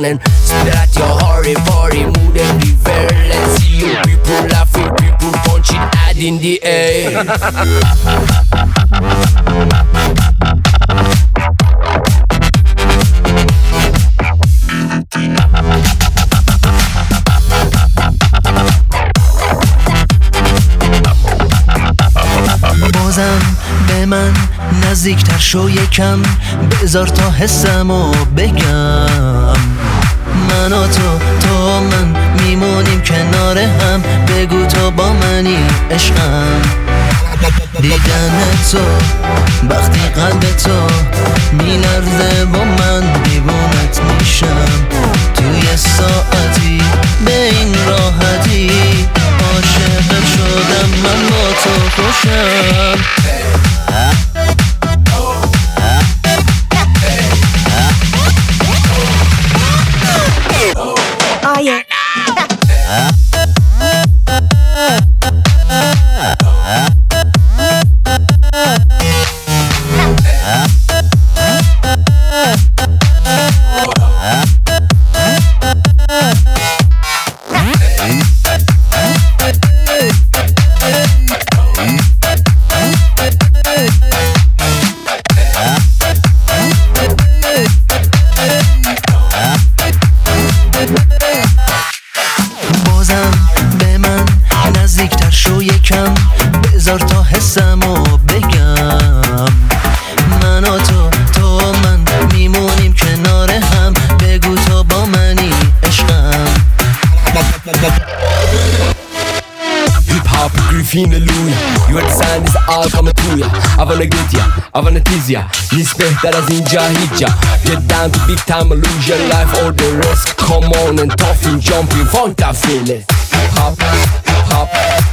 and spit at your heart party, move everywhere. Let's see you people laughing, people punching, head in the air. بازم به من نزدیکتر شو یکم، بذار تا حسمو بگم. من و تو من میمونیم کنار هم، بگو تو با منی عشقم. دیدن تو وقتی قلب تو میلرزه و من دیوونت میشم. توی ساعتی به این راحتی عاشق شدم، من با تو خوشم. Oh yeah. بازم به من نزدیکتر شو یکم، بذار تا حسمو بگم. من و تو من میمونیم کنار هم، بگو تو با منی عشقم. Hip-hop, Griffin, Louis. You understand this all coming to ya. I wanna get ya, I wanna tease ya. نیست بهتر از اینجا هیچ جا. Get down to big time, lose your life or the rest. Come on and tough and jumping, funk that feeling. Hip-hop, hip-hop.